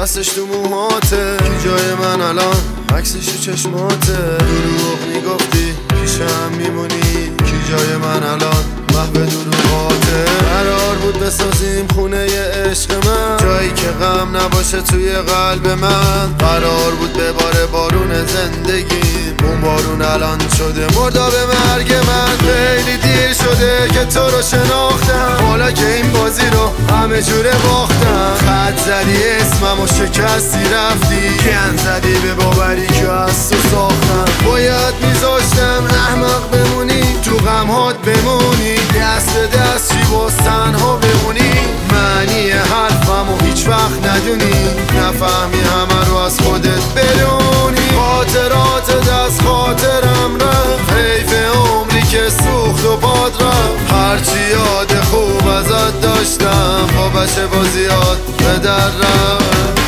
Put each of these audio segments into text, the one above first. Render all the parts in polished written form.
دستش تو موهاته، کی جای من الان عکسش تو چشماته. دروغ میگفتی پیشم میمونی، کی جای من الان محو دروغاته. قرار بود بسازیم خونه ی عشق من، جایی که غم نباشه توی قلب من. قرار بود بباره بارون زندگی، اون بارون الان شده مرداب مرگ من. خیلی دیر شده که تو رو شناختم، حالا که این بازی رو همه جوره باختم. خط زدی اسمم و شکستی رفتی، گند زدی به باوری که از تو ساختم. باید میذاشتم احمق بمونی، تو غمهات بمونی، دست به دست چی باز تنها بمونی. معنی حرفم و هیچ وقت ندونی، نفهمی همه رو از خودت بدونی. خاطرات دست خاطرم رفت، حیف عمری که سوخت و باد رفت. هرچی یاد خوب ازت داشتم، بابشه بازیات به در رفت.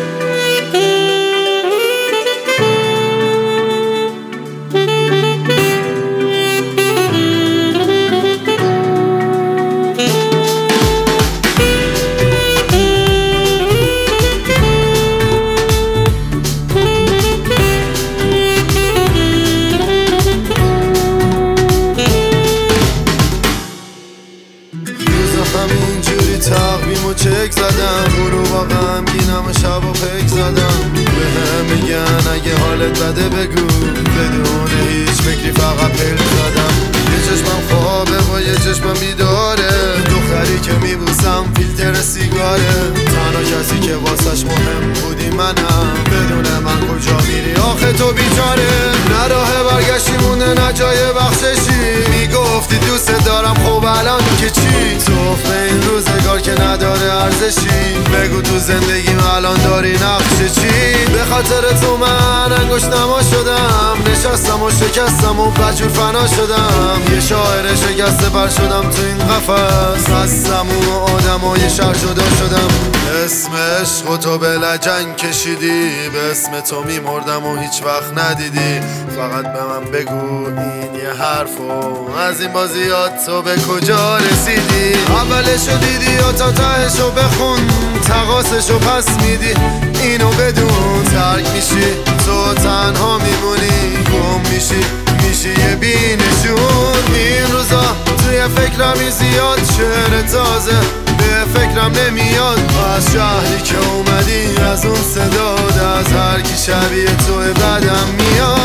همینجوری تقویم و چک زدم، برو با غمگینم و شب و پک زدم. به هم میگن اگه حالت بده بگو، بدون هیچ فکری فقط پل زدم. یه چشمم خوابه و یه چشمم بیداره، دختری که میبوسم فیلتر سیگاره. تنها کسی که واسش مهم بودی منم، بدون من کجا میری آخه تو بیچاره. نه راه برگشتی مونده نه جای بخششی، میگفتی دوست دارم خب الان که چی؟ توف به این روزگار که نداره ارزشی، بگو تو زندگیم الان داری نقش چی؟ به خاطر تو من انگشت نما شدم، نشستم و شکستم و بجور فنا شدم. یه شاعر شکسته بر شدم تو این قفس، هستم و آدم و یه شهر جدا شدم. اسم عشق و تو به لجنگ کشیدی، به اسم تو میمردم و هیچ وقت ندیدی. فقط به من بگو این یه حرفو، از این بازیات تو به کجا رسیدی؟ اولشو دیدی یا تا تهشو بخون، تقاسشو پس میدی اینو بدون. ترک میشی تو تنها میمونی، گم میشی یه بینشون. این روزا توی فکرمی زیاد، شعر تازه به فکرم نمیاد. از شهری که اومدی، از اون صداد، از هر کی شبیه تو بدم میاد.